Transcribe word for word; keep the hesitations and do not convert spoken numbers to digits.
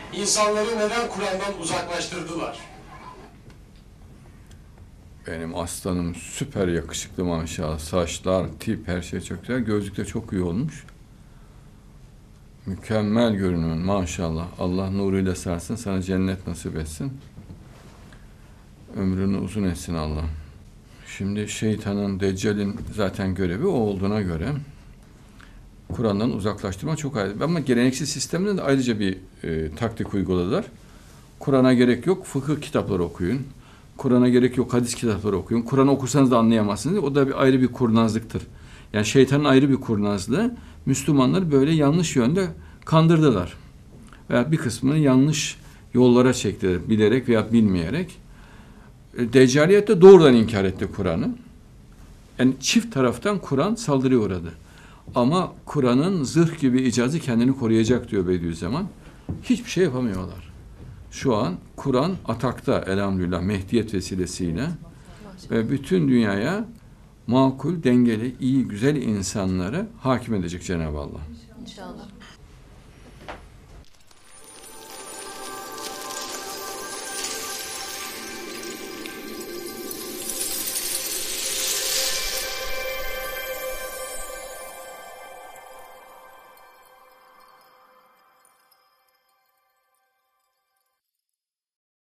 İnsanları neden Kur'an'dan uzaklaştırdılar? Benim aslanım süper yakışıklı maşallah. Saçlar, tip, her şey çok güzel. Gözlük de çok iyi olmuş. Mükemmel görünümün maşallah. Allah nuruyla sarsın, sana cennet nasip etsin. Ömrünü uzun etsin Allah. Şimdi şeytanın, Deccal'in zaten görevi o olduğuna göre Kur'an'dan uzaklaştırma çok ayrı. Ama geleneksel sistemde de ayrıca bir e, taktik uyguladılar. Kur'an'a gerek yok, fıkıh kitapları okuyun. Kur'an'a gerek yok, hadis kitapları okuyun. Kur'an okursanız da anlayamazsınız. O da bir ayrı bir kurnazlıktır. Yani şeytanın ayrı bir kurnazlığı. Müslümanları böyle yanlış yönde kandırdılar. Veya bir kısmını yanlış yollara çektiler. Bilerek veya bilmeyerek. E, Deccaliyet de doğrudan inkar etti Kur'an'ı. Yani çift taraftan Kur'an saldırıya uğradı. Ama Kur'an'ın zırh gibi icazı kendini koruyacak diyor Bediüzzaman. Hiçbir şey yapamıyorlar. Şu an Kur'an atakta elhamdülillah Mehdiyet vesilesiyle ve bütün dünyaya makul, dengeli, iyi, güzel insanları hakim edecek Cenab-ı Allah. İnşallah.